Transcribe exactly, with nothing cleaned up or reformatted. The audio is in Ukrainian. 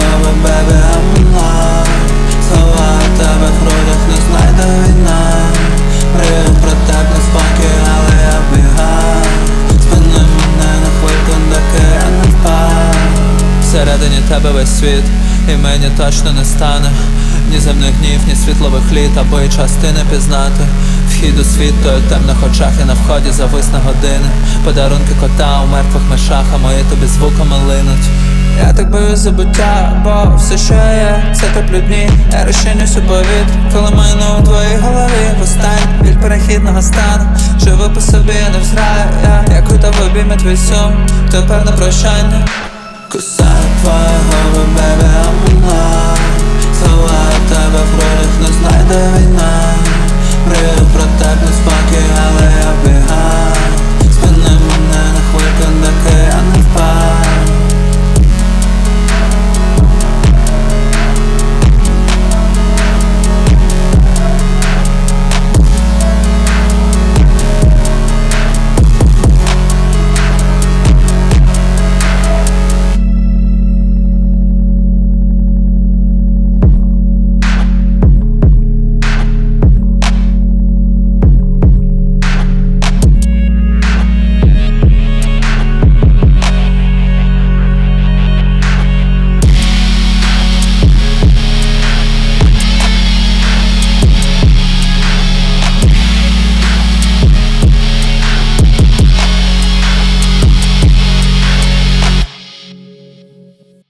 губи, бебі, I'm alive. Слова в тебе в грудях не знайде війна. Мрію про тебе спокій, але я бігаю. Спини мене на хвильку, доки я не впав. Всередині тебе весь світ, і мені точно не стане ні земних гнів, ні світлових літ, аби час ти не пізнати. Вхід у світ, той у темних очах, і на вході зависне години. Подарунки кота у мертвих мишах, а мої тобі звуками линуть. Я так боюсь забуття, бо все, що я є, це теплі дні. Я розчинюсь у повітрі, коли майну у твоїй голові. Востаннє біль перехідного стану, живу по собі, не взграю я. Як у тебе обійме твій сум, тепер на прощання. Кусаю твої губи, бебі, I'm alive. Слова в тебе в грудях не знайде війна. Мрію про тебе спокій, але я бігаю. Спини мене на хвильку, доки я не впав.